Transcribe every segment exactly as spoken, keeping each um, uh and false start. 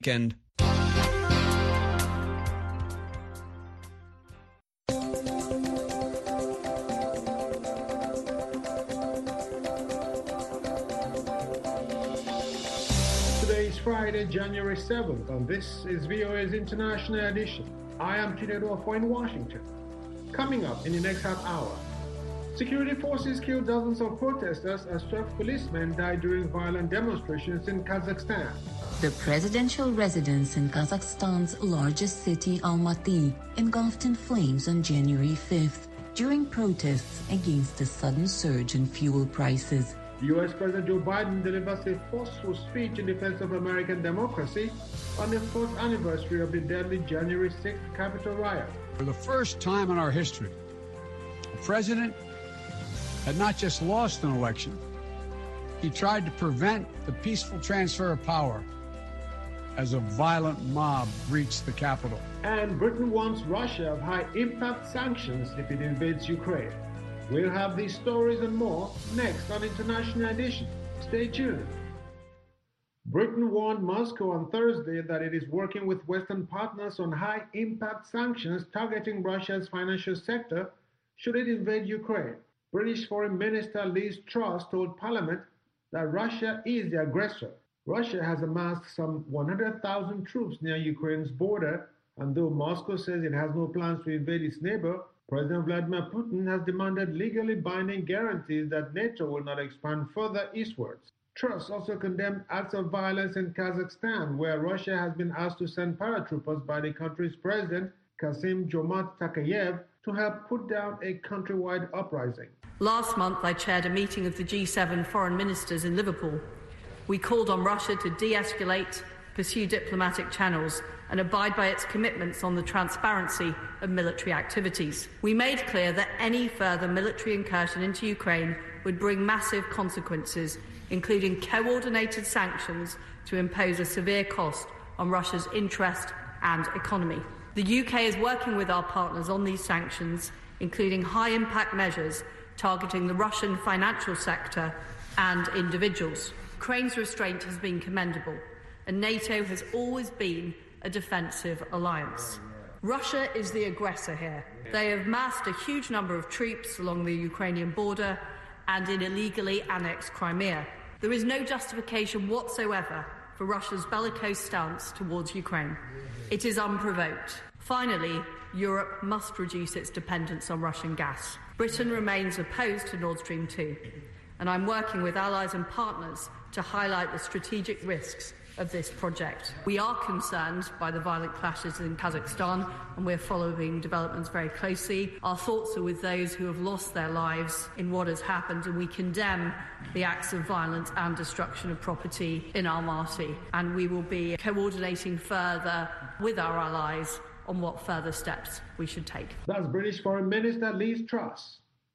Weekend. Today is Friday, January seventh, and this is V O A's International Edition. I am Chinedu Ofo in Washington. Coming up in the next half hour, security forces killed dozens of protesters as twelve policemen died during violent demonstrations in Kazakhstan. The presidential residence in Kazakhstan's largest city, Almaty, engulfed in flames on January fifth during protests against the sudden surge in fuel prices. U S President Joe Biden delivers a forceful speech in defense of American democracy on the fourth anniversary of the deadly January sixth Capitol riot. For the first time in our history, the president had not just lost an election, he tried to prevent the peaceful transfer of power as a violent mob reached the Capitol. And Britain warns Russia of high-impact sanctions if it invades Ukraine. We'll have these stories and more next on International Edition. Stay tuned. Britain warned Moscow on Thursday that it is working with Western partners on high-impact sanctions targeting Russia's financial sector should it invade Ukraine. British Foreign Minister Liz Truss told Parliament that Russia is the aggressor. Russia has amassed some one hundred thousand troops near Ukraine's border, and though Moscow says it has no plans to invade its neighbor, President Vladimir Putin has demanded legally binding guarantees that NATO will not expand further eastwards. Truss also condemned acts of violence in Kazakhstan, where Russia has been asked to send paratroopers by the country's president, Kassym-Jomart Tokayev, to help put down a countrywide uprising. Last month, I chaired a meeting of the G seven foreign ministers in Liverpool. We called on Russia to de-escalate, pursue diplomatic channels, and abide by its commitments on the transparency of military activities. We made clear that any further military incursion into Ukraine would bring massive consequences, including coordinated sanctions to impose a severe cost on Russia's interest and economy. The U K is working with our partners on these sanctions, including high-impact measures targeting the Russian financial sector and individuals. Ukraine's restraint has been commendable, and NATO has always been a defensive alliance. Russia is the aggressor here. They have massed a huge number of troops along the Ukrainian border and in illegally annexed Crimea. There is no justification whatsoever for Russia's bellicose stance towards Ukraine. It is unprovoked. Finally, Europe must reduce its dependence on Russian gas. Britain remains opposed to Nord Stream two, and I'm working with allies and partners to highlight the strategic risks of this project. We are concerned by the violent clashes in Kazakhstan, and we're following developments very closely. Our thoughts are with those who have lost their lives in what has happened, and we condemn the acts of violence and destruction of property in Almaty. And we will be coordinating further with our allies on what further steps we should take. That's British Foreign Minister Liz Truss.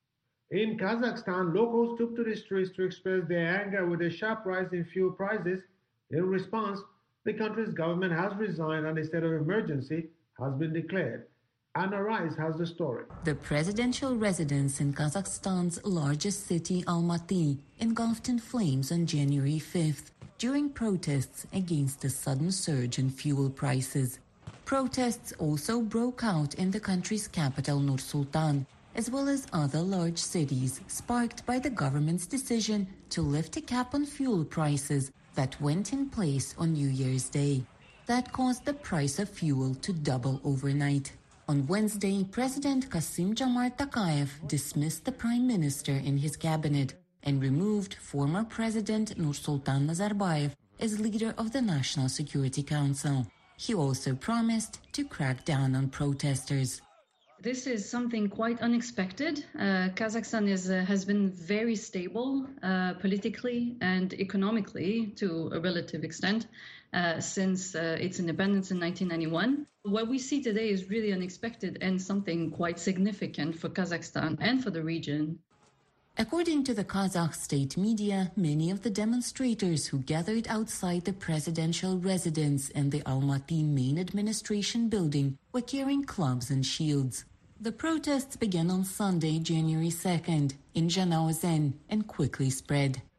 In Kazakhstan, locals took to the streets to express their anger with a sharp rise in fuel prices. In response, the country's government has resigned and a state of emergency has been declared. Anna Rice has the story. The presidential residence in Kazakhstan's largest city, Almaty, engulfed in flames on January fifth during protests against the sudden surge in fuel prices. Protests also broke out in the country's capital, Nur-Sultan, as well as other large cities, sparked by the government's decision to lift a cap on fuel prices that went in place on New Year's Day. That caused the price of fuel to double overnight. On Wednesday, President Kassym-Jomart Tokayev dismissed the prime minister in his cabinet and removed former President Nursultan Nazarbayev as leader of the National Security Council. He also promised to crack down on protesters. This is something quite unexpected. Uh, Kazakhstan is, uh, has been very stable uh, politically and economically to a relative extent uh, since uh, its independence in nineteen ninety-one. What we see today is really unexpected and something quite significant for Kazakhstan and for the region. According to the Kazakh state media, many of the demonstrators who gathered outside the presidential residence and the Almaty main administration building were carrying clubs and shields. The protests began on Sunday, January second, in Zhanaozen and quickly spread.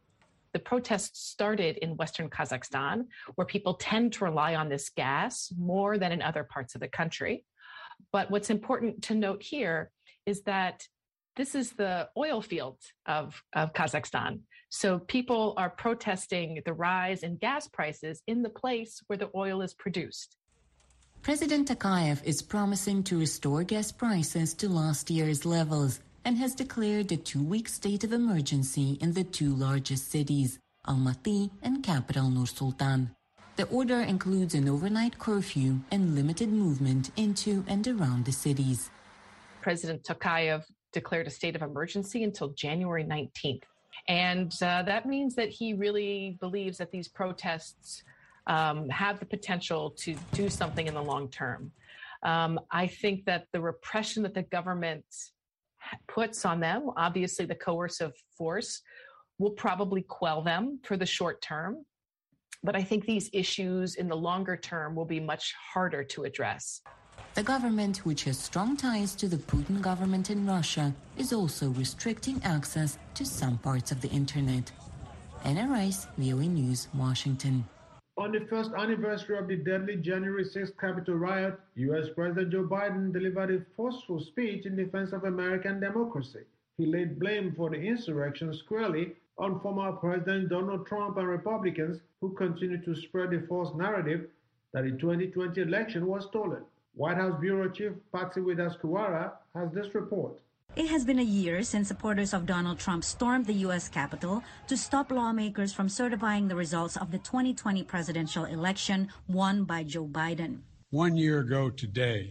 The protests started in Western Kazakhstan, where people tend to rely on this gas more than in other parts of the country. But what's important to note here is that this is the oil field of, of Kazakhstan. So people are protesting the rise in gas prices in the place where the oil is produced. President Tokayev is promising to restore gas prices to last year's levels and has declared a two-week state of emergency in the two largest cities, Almaty and capital Nur-Sultan. The order includes an overnight curfew and limited movement into and around the cities. President Tokayev declared a state of emergency until January nineteenth. And uh, that means that he really believes that these protests um, have the potential to do something in the long term. Um, I think that the repression that the government puts on them, obviously the coercive force, will probably quell them for the short term. But I think these issues in the longer term will be much harder to address. The government, which has strong ties to the Putin government in Russia, is also restricting access to some parts of the internet. Anna Rice, V O A News, Washington. On the first anniversary of the deadly January sixth Capitol riot, U S President Joe Biden delivered a forceful speech in defense of American democracy. He laid blame for the insurrection squarely on former President Donald Trump and Republicans who continue to spread the false narrative that the twenty twenty election was stolen. White House Bureau Chief Patsy Widakuswara has this report. It has been a year since supporters of Donald Trump stormed the U S Capitol to stop lawmakers from certifying the results of the twenty twenty presidential election won by Joe Biden. One year ago today,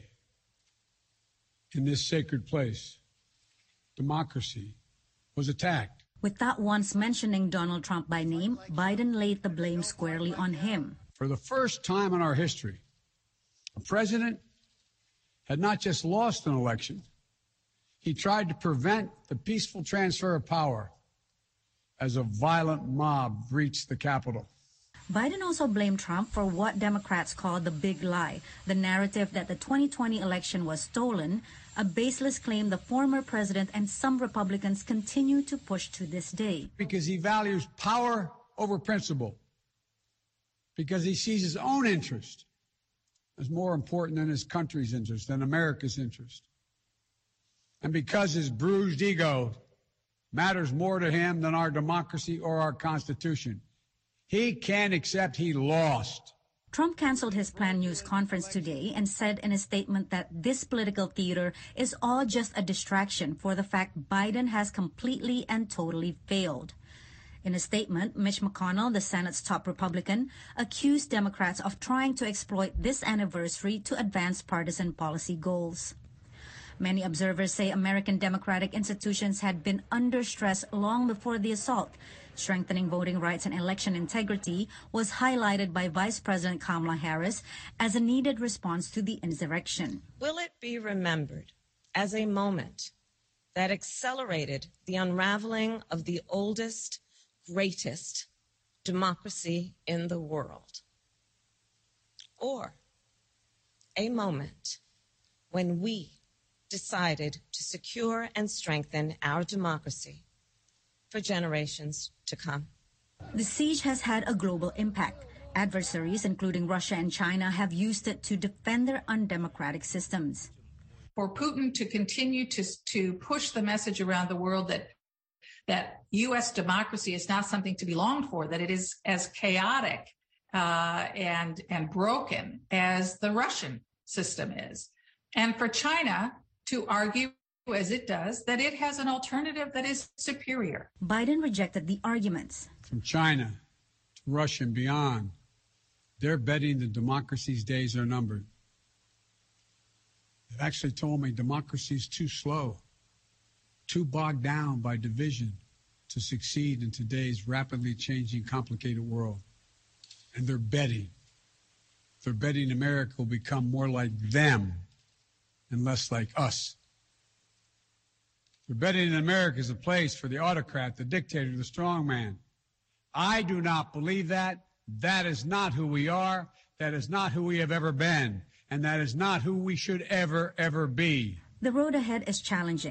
in this sacred place, democracy was attacked. Without once mentioning Donald Trump by name, Biden laid the blame squarely on him. For the first time in our history, a president had not just lost an election, he tried to prevent the peaceful transfer of power as a violent mob breached the Capitol. Biden also blamed Trump for what Democrats call the big lie, the narrative that the twenty twenty election was stolen, a baseless claim the former president and some Republicans continue to push to this day. Because he values power over principle, because he sees his own interest as more important than his country's interest, than America's interest. And because his bruised ego matters more to him than our democracy or our Constitution, he can't accept he lost. Trump canceled his planned news conference today and said in a statement that this political theater is all just a distraction for the fact Biden has completely and totally failed. In a statement, Mitch McConnell, the Senate's top Republican, accused Democrats of trying to exploit this anniversary to advance partisan policy goals. Many observers say American democratic institutions had been under stress long before the assault. Strengthening voting rights and election integrity was highlighted by Vice President Kamala Harris as a needed response to the insurrection. Will it be remembered as a moment that accelerated the unraveling of the oldest, greatest democracy in the world? Or a moment when we decided to secure and strengthen our democracy for generations to come? The siege has had a global impact. Adversaries, including Russia and China, have used it to defend their undemocratic systems. For Putin to continue to, to push the message around the world that that U S democracy is not something to be longed for, that it is as chaotic uh, and, and broken as the Russian system is. And for China to argue, as it does, that it has an alternative that is superior. Biden rejected the arguments. From China to Russia and beyond, they're betting that democracy's days are numbered. They've actually told me democracy's too slow, too bogged down by division to succeed in today's rapidly changing, complicated world. And they're betting. They're betting America will become more like them and less like us. They're betting America is a place for the autocrat, the dictator, the strongman. I do not believe that. That is not who we are. That is not who we have ever been. And that is not who we should ever, ever be. The road ahead is challenging.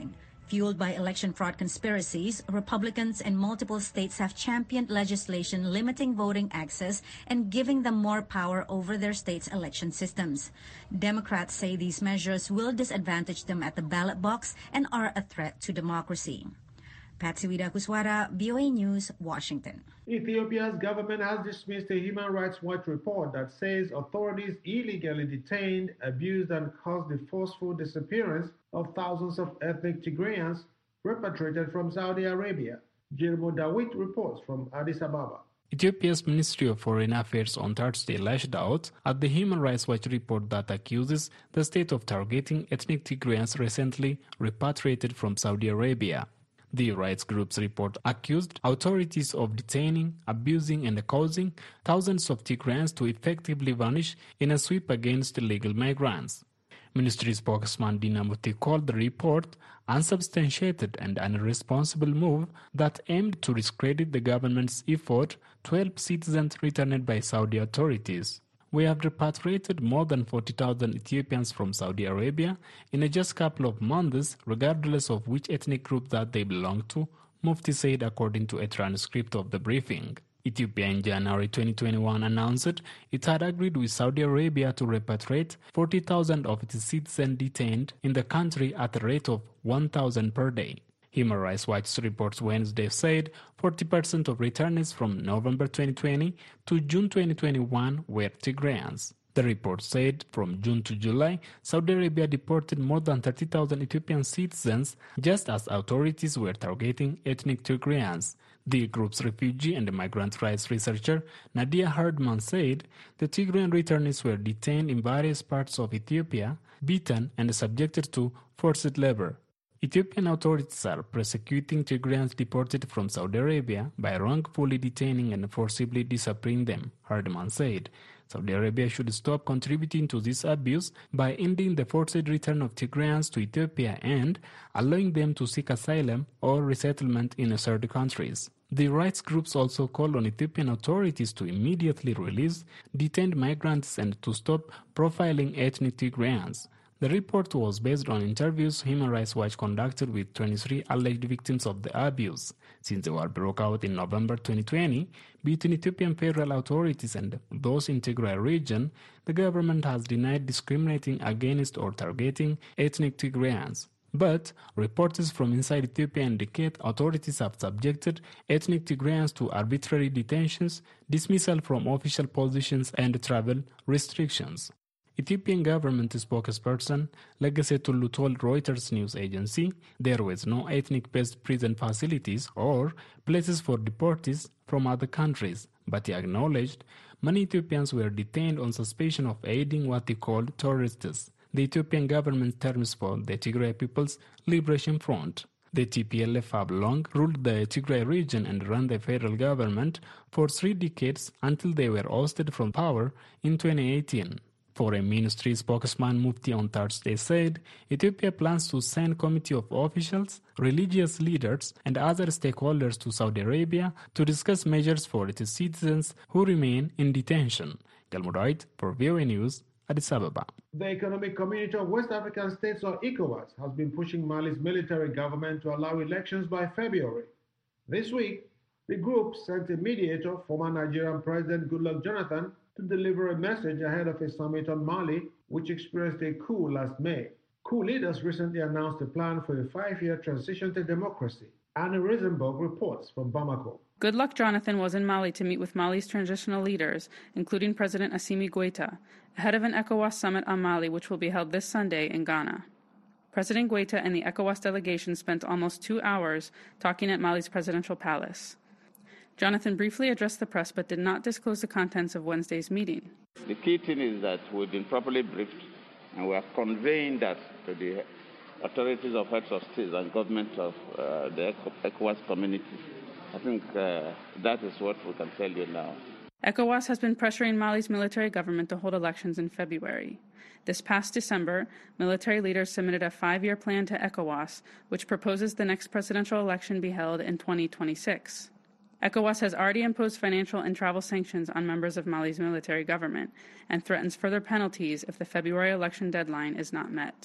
Fueled by election fraud conspiracies, Republicans in multiple states have championed legislation limiting voting access and giving them more power over their state's election systems. Democrats say these measures will disadvantage them at the ballot box and are a threat to democracy. Patsy Widakuswara, V O A News, Washington. Ethiopia's government has dismissed a Human Rights Watch report that says authorities illegally detained, abused, and caused the forceful disappearance of thousands of ethnic Tigrayans repatriated from Saudi Arabia. Jirmo Dawit reports from Addis Ababa. Ethiopia's Ministry of Foreign Affairs on Thursday lashed out at the Human Rights Watch report that accuses the state of targeting ethnic Tigrayans recently repatriated from Saudi Arabia. The rights group's report accused authorities of detaining, abusing, and causing thousands of Tigrayans to effectively vanish in a sweep against illegal migrants. Ministry spokesman Dina Muti called the report unsubstantiated and an irresponsible move that aimed to discredit the government's effort to help citizens returned by Saudi authorities. We have repatriated more than forty thousand Ethiopians from Saudi Arabia in a just couple of months, regardless of which ethnic group that they belong to, Mufti said according to a transcript of the briefing. Ethiopia in January twenty twenty-one announced it had agreed with Saudi Arabia to repatriate forty thousand of its citizens detained in the country at a rate of one thousand per day. Human Rights Watch reports Wednesday said forty percent of returnees from November twenty twenty to June twenty twenty-one were Tigrayans. The report said from June to July, Saudi Arabia deported more than thirty thousand Ethiopian citizens just as authorities were targeting ethnic Tigrayans. The group's refugee and migrant rights researcher Nadia Herdman said the Tigrayan returnees were detained in various parts of Ethiopia, beaten and subjected to forced labor. Ethiopian authorities are prosecuting Tigrayans deported from Saudi Arabia by wrongfully detaining and forcibly disappearing them, Herdman said. Saudi Arabia should stop contributing to this abuse by ending the forced return of Tigrayans to Ethiopia and allowing them to seek asylum or resettlement in third countries. The rights groups also call on Ethiopian authorities to immediately release detained migrants and to stop profiling ethnic Tigrayans. The report was based on interviews Human Rights Watch conducted with twenty-three alleged victims of the abuse. Since the war broke out in November twenty twenty, between Ethiopian federal authorities and those in Tigray region, the government has denied discriminating against or targeting ethnic Tigrayans. But reports from inside Ethiopia indicate authorities have subjected ethnic Tigrayans to arbitrary detentions, dismissal from official positions, and travel restrictions. Ethiopian government spokesperson Legacy Tulu told Reuters news agency there was no ethnic-based prison facilities or places for deportees from other countries, but he acknowledged many Ethiopians were detained on suspicion of aiding what he called terrorists, the Ethiopian government terms for the Tigray People's Liberation Front. The T P L F have long ruled the Tigray region and ran the federal government for three decades until they were ousted from power in twenty eighteen. Foreign Ministry spokesman Mufti on Thursday said Ethiopia plans to send committee of officials, religious leaders, and other stakeholders to Saudi Arabia to discuss measures for its citizens who remain in detention. Galmudait for V O A News, Addis Ababa. The Economic Community of West African States, or ECOWAS, has been pushing Mali's military government to allow elections by February. This week, the group sent a mediator, former Nigerian President Goodluck Jonathan, to deliver a message ahead of a summit on Mali, which experienced a coup last May. Coup leaders recently announced a plan for a five-year transition to democracy. Anna Risenberg reports from Bamako. Goodluck Jonathan was in Mali to meet with Mali's transitional leaders, including President Assimi Goïta, ahead of an ECOWAS summit on Mali, which will be held this Sunday in Ghana. President Goïta and the ECOWAS delegation spent almost two hours talking at Mali's presidential palace. Jonathan briefly addressed the press but did not disclose the contents of Wednesday's meeting. The key thing is that we've been properly briefed and we are conveying that to the authorities of heads of states and government of uh, the ECOWAS community. I think uh, that is what we can tell you now. ECOWAS has been pressuring Mali's military government to hold elections in February. This past December, military leaders submitted a five-year plan to ECOWAS, which proposes the next presidential election be held in twenty twenty-six. ECOWAS has already imposed financial and travel sanctions on members of Mali's military government and threatens further penalties if the February election deadline is not met.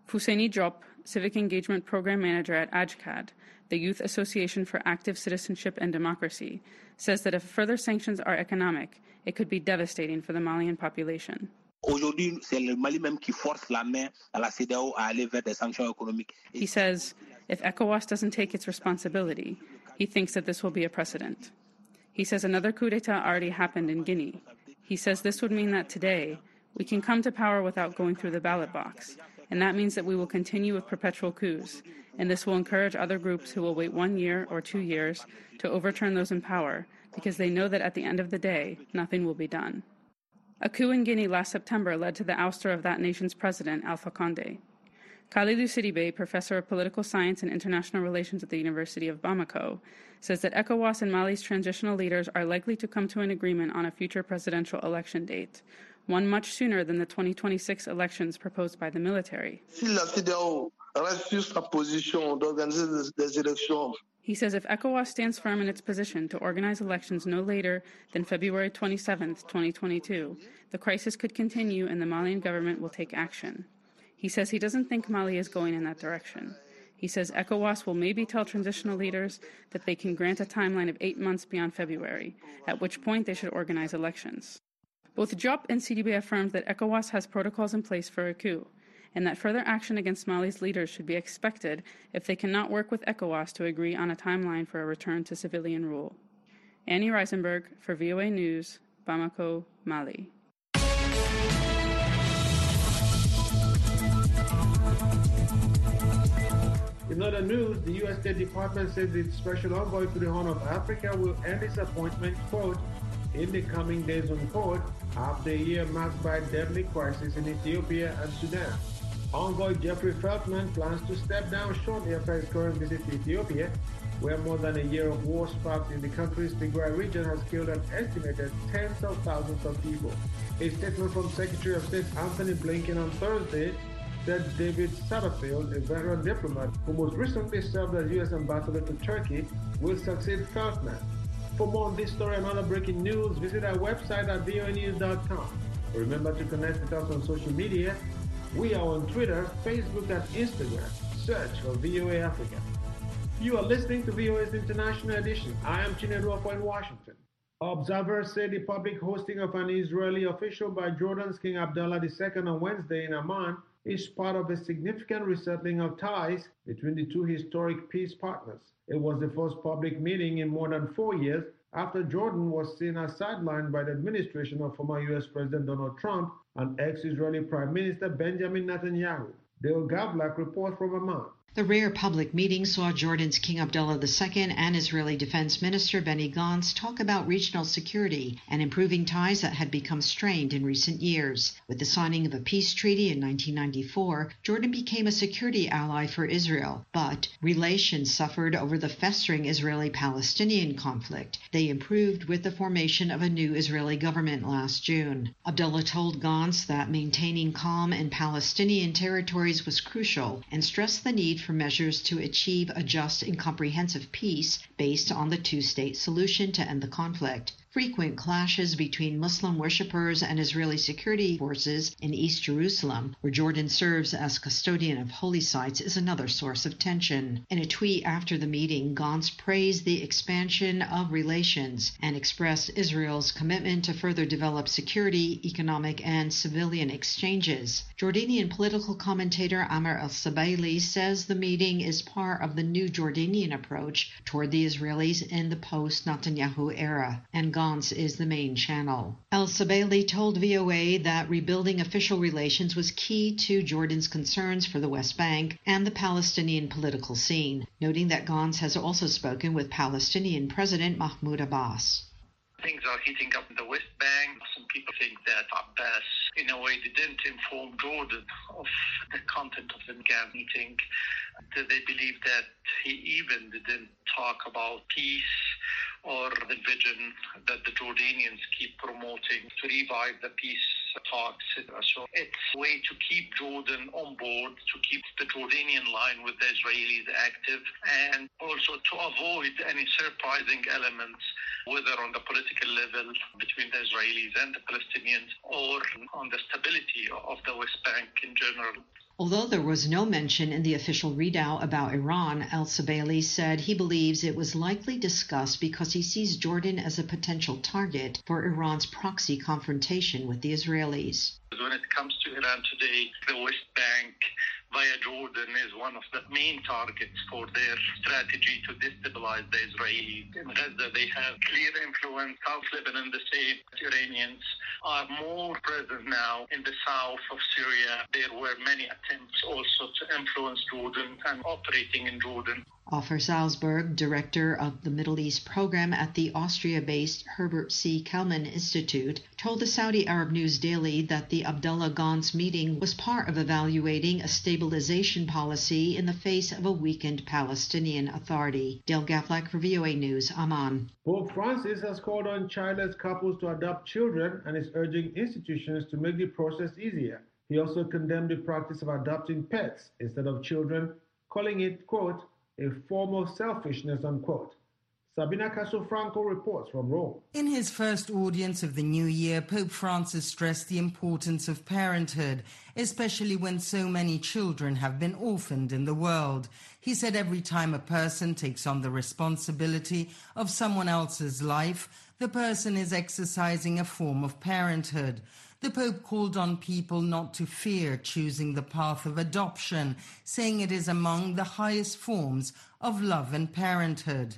Fousseni Diop, Civic Engagement Program Manager at AJCAD, the Youth Association for Active Citizenship and Democracy, says that if further sanctions are economic, it could be devastating for the Malian population. Aujourd'hui, c'est le Mali même qui force la main à la C E D E A O à aller vers des sanctions économiques. He says if ECOWAS doesn't take its responsibility, he thinks that this will be a precedent. He says another coup d'etat already happened in Guinea. He says this would mean that today we can come to power without going through the ballot box, and that means that we will continue with perpetual coups, and this will encourage other groups who will wait one year or two years to overturn those in power because they know that at the end of the day, nothing will be done. A coup in Guinea last September led to the ouster of that nation's president, Alpha Condé. Khalidou Sidibé, professor of political science and international relations at the University of Bamako, says that ECOWAS and Mali's transitional leaders are likely to come to an agreement on a future presidential election date, one much sooner than the twenty twenty-six elections proposed by the military. Si la C E D E A O reste sur sa position d'organiser des élections. He says if ECOWAS stands firm in its position to organize elections no later than February twenty-seventh, twenty twenty-two, the crisis could continue and the Malian government will take action. He says he doesn't think Mali is going in that direction. He says ECOWAS will maybe tell transitional leaders that they can grant a timeline of eight months beyond February, at which point they should organize elections. Both Diop and Sidibé affirmed that ECOWAS has protocols in place for a coup, and that further action against Mali's leaders should be expected if they cannot work with ECOWAS to agree on a timeline for a return to civilian rule. Annie Reisenberg for V O A News, Bamako, Mali. In other news, the U S State Department says its special envoy to the Horn of Africa will end his appointment, quote, in the coming days, unquote, after a year marked by deadly crisis in Ethiopia and Sudan. Envoy Jeffrey Feltman plans to step down shortly after his current visit to Ethiopia, where more than a year of war sparked in the country's Tigray region has killed an estimated tens of thousands of people. A statement from Secretary of State Anthony Blinken on Thursday said David Satterfield, a veteran diplomat who most recently served as U S ambassador to Turkey, will succeed Feltman. For more on this story and other breaking news, visit our website at V O A news dot com. Remember to connect with us on social media. We are on Twitter, Facebook, and Instagram. Search for V O A Africa. You are listening to V O A's International Edition. I am Chinedu Ofo in Washington. Observers say the public hosting of an Israeli official by Jordan's King Abdullah the Second on Wednesday in Amman is part of a significant resettling of ties between the two historic peace partners. It was the first public meeting in more than four years after Jordan was seen as sidelined by the administration of former U S President Donald Trump and ex-Israeli Prime Minister Benjamin Netanyahu. Dale Gavlak reports from Amman. The rare public meeting saw Jordan's King Abdullah the Second and Israeli Defense Minister Benny Gantz talk about regional security and improving ties that had become strained in recent years. With the signing of a peace treaty in nineteen ninety-four, Jordan became a security ally for Israel, but relations suffered over the festering Israeli-Palestinian conflict. They improved with the formation of a new Israeli government last June. Abdullah told Gantz that maintaining calm in Palestinian territories was crucial and stressed the need for measures to achieve a just and comprehensive peace based on the two-state solution to end the conflict. Frequent clashes between Muslim worshippers and Israeli security forces in East Jerusalem, where Jordan serves as custodian of holy sites, is another source of tension. In a tweet after the meeting, Gantz praised the expansion of relations and expressed Israel's commitment to further develop security, economic, and civilian exchanges. Jordanian political commentator Amr al-Sabaili says the meeting is part of the new Jordanian approach toward the Israelis in the post-Netanyahu era, and Gantz is the main channel. Al-Sabaili told V O A that rebuilding official relations was key to Jordan's concerns for the West Bank and the Palestinian political scene, noting that Gantz has also spoken with Palestinian President Mahmoud Abbas. Things are heating up in the West Bank. Some people think that Abbas, in a way, didn't inform Jordan of the content of the Gantz meeting. They believe that he even didn't talk about peace or the vision that the Jordanians keep promoting to revive the peace talks. So it's a way to keep Jordan on board, to keep the Jordanian line with the Israelis active, and also to avoid any surprising elements, whether on the political level between the Israelis and the Palestinians or on the stability of the West Bank in general. Although there was no mention in the official readout about Iran, Al-Sabaili said he believes it was likely discussed because he sees Jordan as a potential target for Iran's proxy confrontation with the Israelis. When it comes to Iran today, the West Bank via Jordan is one of the main targets for their strategy to destabilize the Israelis. In Gaza, they have clear influence. South Lebanon, the same. Iranians are more present now in the south of Syria. There were many attempts also to influence Jordan and operating in Jordan. Ofer Salzberg, director of the Middle East program at the Austria-based Herbert C. Kellman Institute, told the Saudi Arab News Daily that the Abdullah Gance meeting was part of evaluating a stabilization policy in the face of a weakened Palestinian Authority. Dale Gaflak for V O A News, Amman. Pope Francis has called on childless couples to adopt children and is urging institutions to make the process easier. He also condemned the practice of adopting pets instead of children, calling it, quote, a form of selfishness, unquote. Sabina Casofranco reports from Rome. In his first audience of the new year, Pope Francis stressed the importance of parenthood, especially when so many children have been orphaned in the world. He said every time a person takes on the responsibility of someone else's life, the person is exercising a form of parenthood. The Pope called on people not to fear choosing the path of adoption, saying it is among the highest forms of love and parenthood.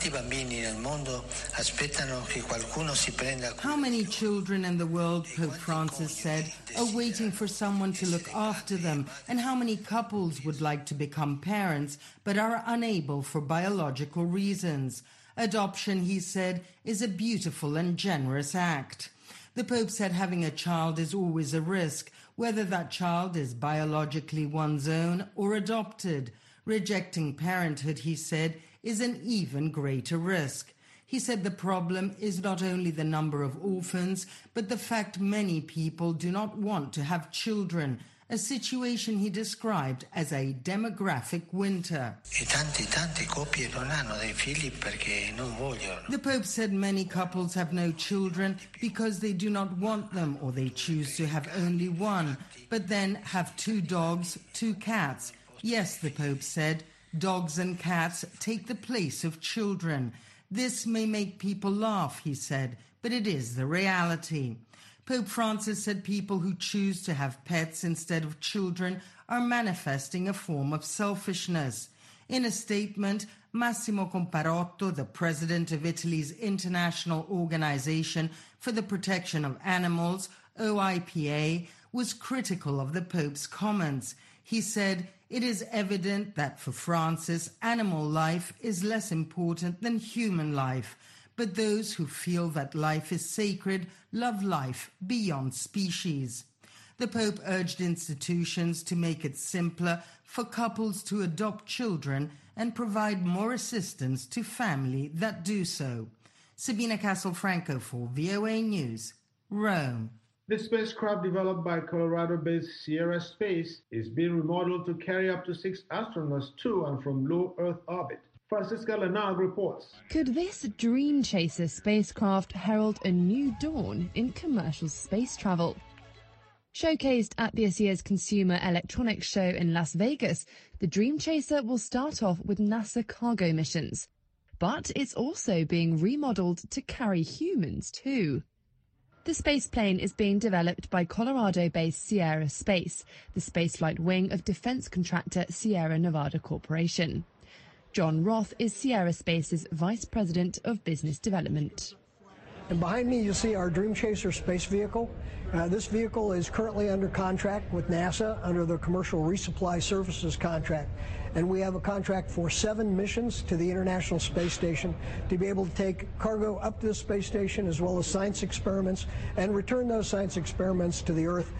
How many children in the world, Pope Francis said, are waiting for someone to look after them, and how many couples would like to become parents but are unable for biological reasons? Adoption, he said, is a beautiful and generous act. The Pope said having a child is always a risk, whether that child is biologically one's own or adopted. Rejecting parenthood, he said, is an even greater risk. He said the problem is not only the number of orphans, but the fact many people do not want to have children, a situation he described as a demographic winter. The Pope said many couples have no children because they do not want them or they choose to have only one, but then have two dogs, two cats. Yes, the Pope said, dogs and cats take the place of children. This may make people laugh, he said, but it is the reality. Pope Francis said people who choose to have pets instead of children are manifesting a form of selfishness. In a statement, Massimo Comparotto, the president of Italy's International Organization for the Protection of Animals, O I P A, was critical of the Pope's comments. He said, "It is evident that for Francis, animal life is less important than human life. But those who feel that life is sacred love life beyond species." The Pope urged institutions to make it simpler for couples to adopt children and provide more assistance to families that do so. Sabina Castelfranco for V O A News, Rome. The spacecraft developed by Colorado-based Sierra Space is being remodeled to carry up to six astronauts to and from low Earth orbit. Francisca Lenag reports. Could this Dream Chaser spacecraft herald a new dawn in commercial space travel? Showcased at this year's Consumer Electronics Show in Las Vegas, the Dream Chaser will start off with NASA cargo missions. But it's also being remodeled to carry humans too. The spaceplane is being developed by Colorado-based Sierra Space, the spaceflight wing of defense contractor Sierra Nevada Corporation. John Roth is Sierra Space's Vice President of Business Development. And behind me, you'll see our Dream Chaser space vehicle. Uh, this vehicle is currently under contract with NASA under the Commercial Resupply Services contract. And we have a contract for seven missions to the International Space Station to be able to take cargo up to the space station as well as science experiments and return those science experiments to the Earth.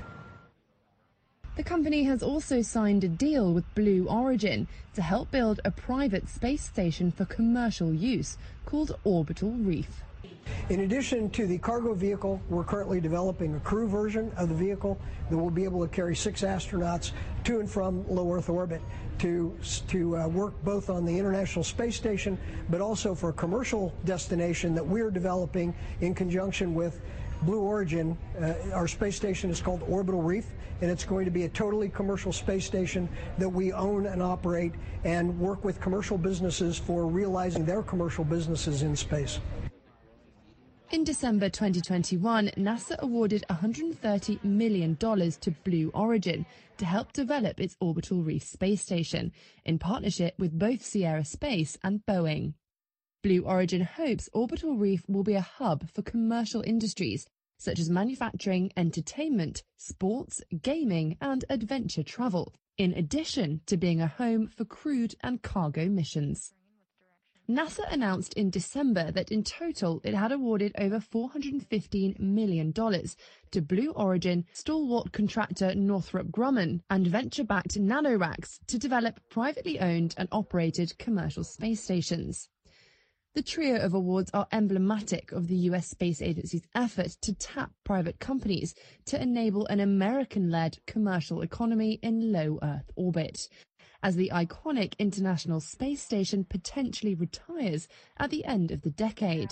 The company has also signed a deal with Blue Origin to help build a private space station for commercial use called Orbital Reef. In addition to the cargo vehicle, we're currently developing a crew version of the vehicle that will be able to carry six astronauts to and from low Earth orbit to, to uh, work both on the International Space Station, but also for a commercial destination that we're developing in conjunction with Blue Origin, uh, our space station is called Orbital Reef, and it's going to be a totally commercial space station that we own and operate and work with commercial businesses for realizing their commercial businesses in space. In December twenty twenty-one, NASA awarded one hundred thirty million dollars to Blue Origin to help develop its Orbital Reef space station, in partnership with both Sierra Space and Boeing. Blue Origin hopes Orbital Reef will be a hub for commercial industries such as manufacturing, entertainment, sports, gaming, and adventure travel, in addition to being a home for crewed and cargo missions. NASA announced in December that in total it had awarded over four hundred fifteen million dollars to Blue Origin, stalwart contractor Northrop Grumman, and venture-backed NanoRacks to develop privately owned and operated commercial space stations. The trio of awards are emblematic of the U S Space Agency's effort to tap private companies to enable an American-led commercial economy in low Earth orbit, as the iconic International Space Station potentially retires at the end of the decade.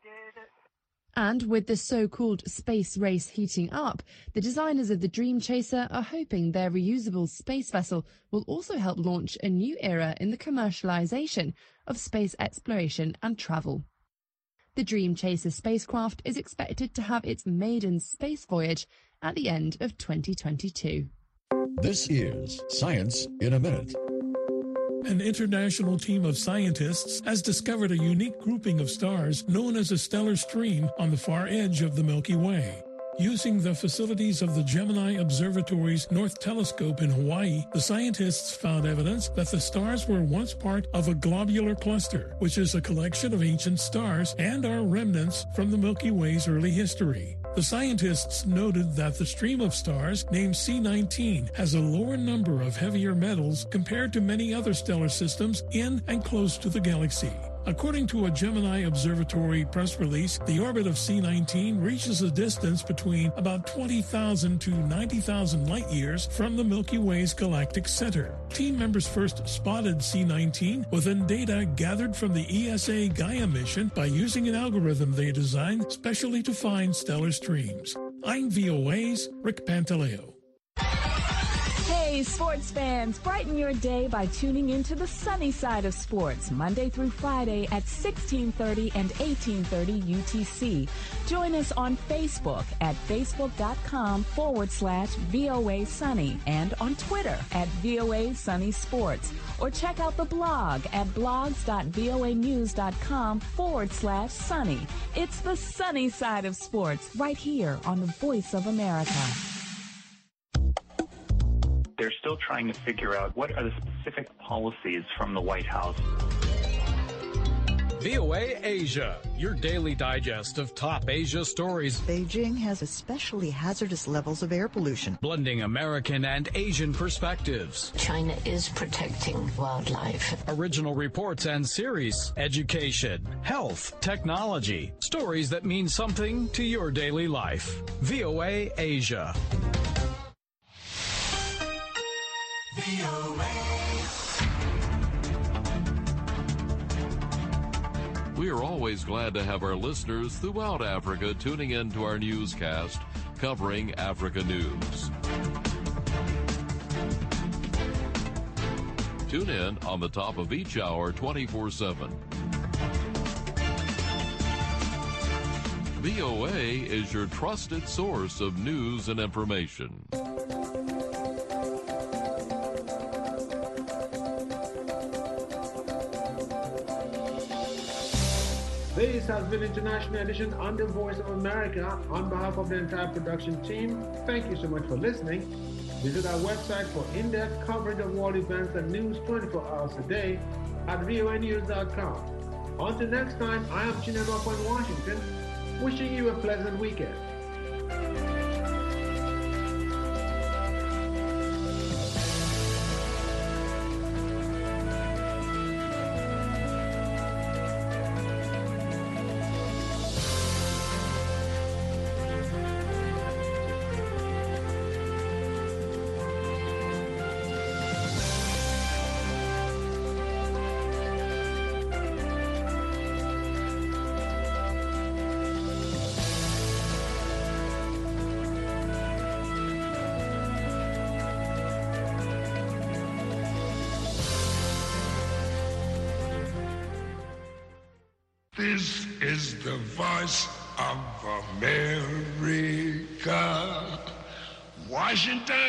And with the so-called space race heating up, the designers of the Dream Chaser are hoping their reusable space vessel will also help launch a new era in the commercialization of space exploration and travel. The Dream Chaser spacecraft is expected to have its maiden space voyage at the end of twenty twenty-two. This is Science in a Minute. An international team of scientists has discovered a unique grouping of stars known as a stellar stream on the far edge of the Milky Way. Using the facilities of the Gemini Observatory's North Telescope in Hawaii, the scientists found evidence that the stars were once part of a globular cluster, which is a collection of ancient stars and are remnants from the Milky Way's early history. The scientists noted that the stream of stars, named C nineteen, has a lower number of heavier metals compared to many other stellar systems in and close to the galaxy. According to a Gemini Observatory press release, the orbit of C nineteen reaches a distance between about twenty thousand to ninety thousand light years from the Milky Way's galactic center. Team members first spotted C nineteen within data gathered from the E S A Gaia mission by using an algorithm they designed specially to find stellar streams. I'm V O A's Rick Pantaleo. Hey, sports fans, brighten your day by tuning into the sunny side of sports, Monday through Friday at sixteen thirty and eighteen thirty U T C. Join us on Facebook at facebook.com forward slash VOA Sunny and on Twitter at VOA Sunny Sports. Or check out the blog at blogs.voanews.com forward slash sunny. It's the sunny side of sports right here on the Voice of America. They're still trying to figure out what are the specific policies from the White House. V O A Asia, your daily digest of top Asia stories. Beijing has especially hazardous levels of air pollution. Blending American and Asian perspectives. China is protecting wildlife. Original reports and series. Education, health, technology. Stories that mean something to your daily life. V O A Asia. V O A. We are always glad to have our listeners throughout Africa tuning in to our newscast covering Africa news. Tune in on the top of each hour twenty-four seven. V O A is your trusted source of news and information. This has been International Edition on the Voice of America. On behalf of the entire production team, thank you so much for listening. Visit our website for in-depth coverage of world events and news twenty-four hours a day at V O A news dot com. Until next time, I am Chinema in Washington, wishing you a pleasant weekend. This is the voice of America. Washington.